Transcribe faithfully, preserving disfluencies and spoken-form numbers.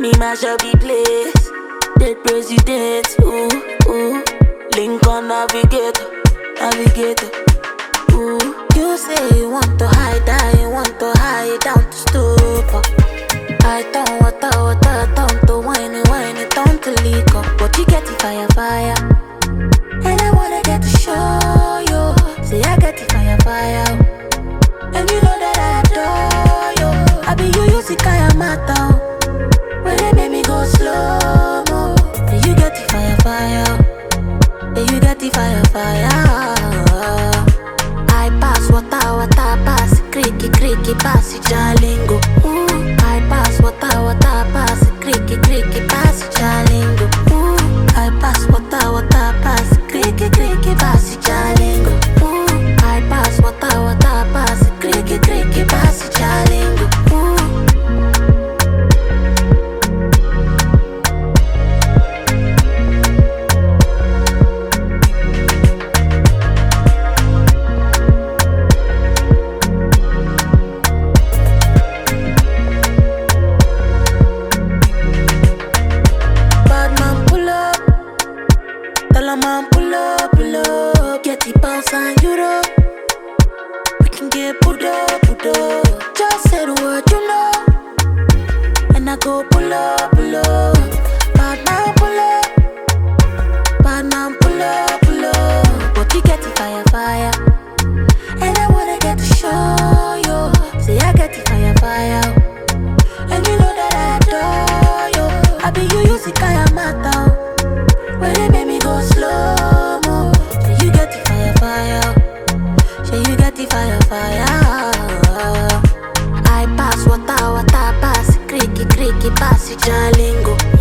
Me mash up the place. Dead president, ooh, ooh. Lincoln navigator, navigator, ooh. You say you want to hide, I want to hide down to stupor. I don't water, water, down to whiny, whiny, down to leak up. But you get the fire, fire. And I wanna get to show you. Say I get the fire, fire. And you know that I adore you. I be you, you see Kaya Mata. When they make me go slow mo. And you get the fire, fire. And you get the fire, fire. I pass water, water, pass. Creaky, creaky, pass it, Jalingo. Ooh. I pass water, water, pass. Creaky, creaky, pass it, Jalingo. Ooh. I pass water, water, pass. Creaky, creaky, pass it, Jalingo. Ooh. I pass water, water, pass. Creaky, creaky, pass it, Jalingo. Ooh. Man, pull up, pull up. Get the pounds and euro. We can get put up, put up. Just say the word, you know. And I go pull up, pull up. Bad man, pull up. Bad man, pull up, pull up. But you get the fire, fire. And I wanna get to show you. Say I get the fire, fire. And you know that I adore you. I be you, you see Kaya Mata. When they make me go slow mo. Say you get the fire, fire. Say you get the fire, fire. I pass water, water, pass. Creaky, creaky, pass it, Jalingo.